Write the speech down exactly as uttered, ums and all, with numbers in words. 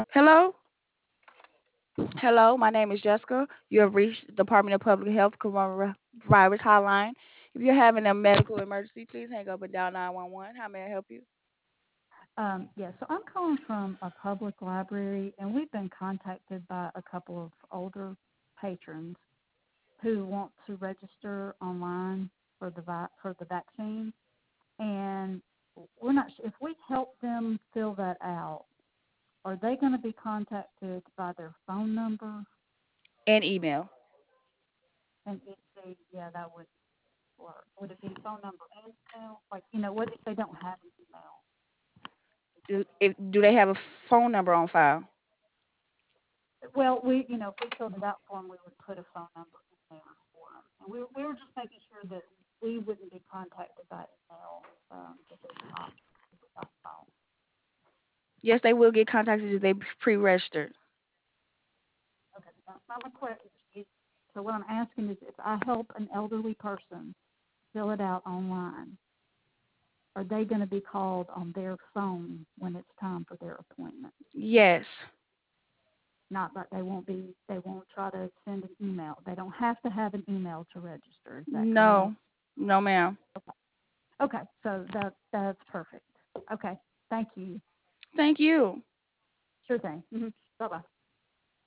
Hello? Hello, my name is Jessica. You have reached the Department of Public Health Coronavirus Hotline. If you're having a medical emergency, please hang up and dial nine one one. How may I help you? Um, yeah, so I'm calling from a public library, and we've been contacted by a couple of older patrons who want to register online for the vi- for the vaccine, and we're not sure if we help them fill that out. Are they going to be contacted by their phone number? And email. And if they, yeah, that would work. Would it be phone number and email? Like, you know, what if they don't have an email? Do, if, do they have a phone number on file? Well, we, you know, if we filled it out for them, we would put a phone number in there for them. And we, we were just making sure that we wouldn't be contacted by email um, if it's not, if it's not phone. Yes, they will get contacted if they pre-registered. Okay, now my question is, so what I'm asking is if I help an elderly person fill it out online, are they going to be called on their phone when it's time for their appointment? Yes. Not that they won't be, they won't try to send an email. They don't have to have an email to register. Is that correct? No. No, ma'am. Okay. Okay, so that that's perfect. Okay, thank you. Thank you. Sure thing. Mm-hmm. Bye bye.